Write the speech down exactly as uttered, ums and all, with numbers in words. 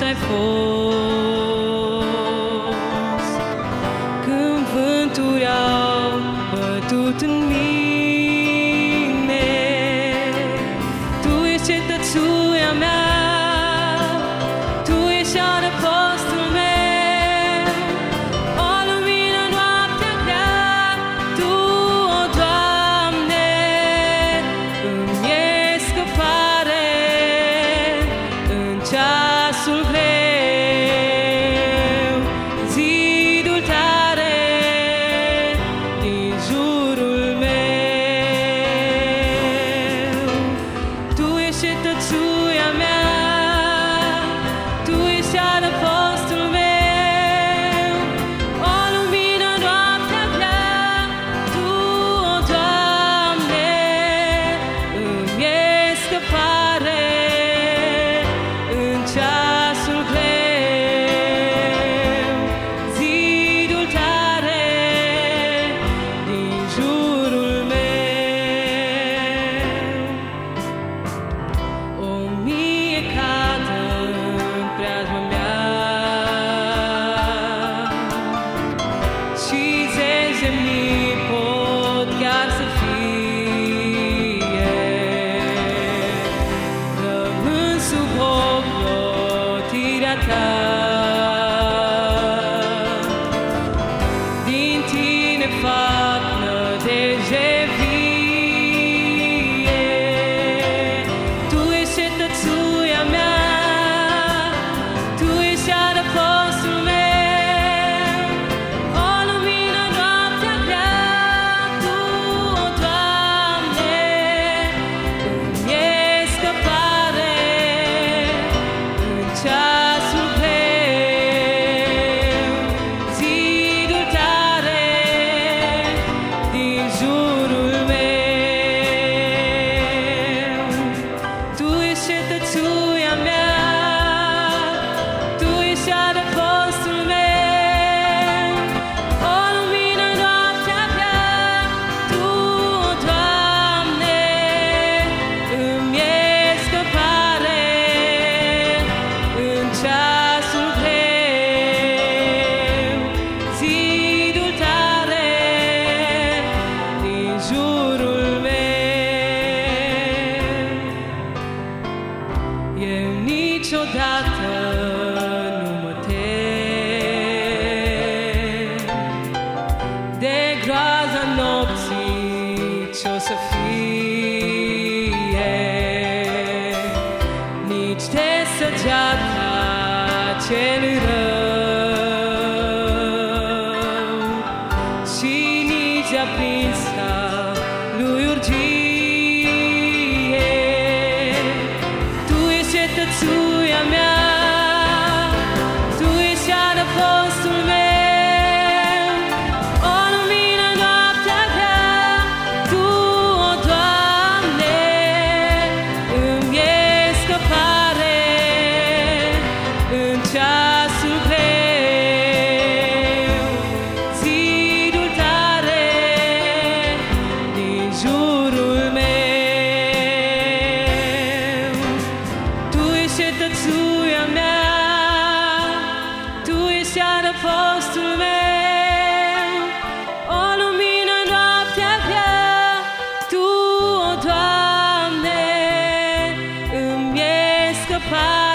ai fost, când vânturi au bătut în mine. Tu ești cetățuia mea, Tu ești adăpostul meu, o lumină în noaptea grea. Tu, o Doamne, îmi e scăpare în ceasul greu. Zidul tare din jurul meu. Tu ești cetățuia mea, Tu ești adăpostul meu, o lumină în noaptea grea. Tu, o Doamne, îmi e scăpare în ceasul greu. Zidul tare din jurul meu. O mie cadă în preajma mea și zeci de mii pot chiar să fie. Rămân sub ocrotirea Ta. Din Tine fac nădejde vie. Tu ești cetățuia mea, Tu ești adăpostul meu, o lumină în noaptea grea. Tu, o Doamne, îmi e scăpare în ceasul greu. Zidul tare din jurul meu. Tu ești cetățuia mea, Tu ești adăpostul meu, o lumină în noaptea grea. Tu, o Doamne, îmi e scăpare în ceasul greu. Zidul tare din jurul meu. Eu niciodată nu mă tem de groaza nopții ce-o să fie, nici de săgeata celui rău și nici de aprinsa lui urgie. Tu ești cetățuia mea, Tu ești adăpostul meu, o lumină în noaptea grea. Tu, o Doamne, îmi e scăpare în ceasul greu. Zidul tare din jurul meu. Tu ești cetățuia mea, Tu ești adăpostul meu, o lumină în noaptea grea. Tu, o Doamne, îmi e scăpare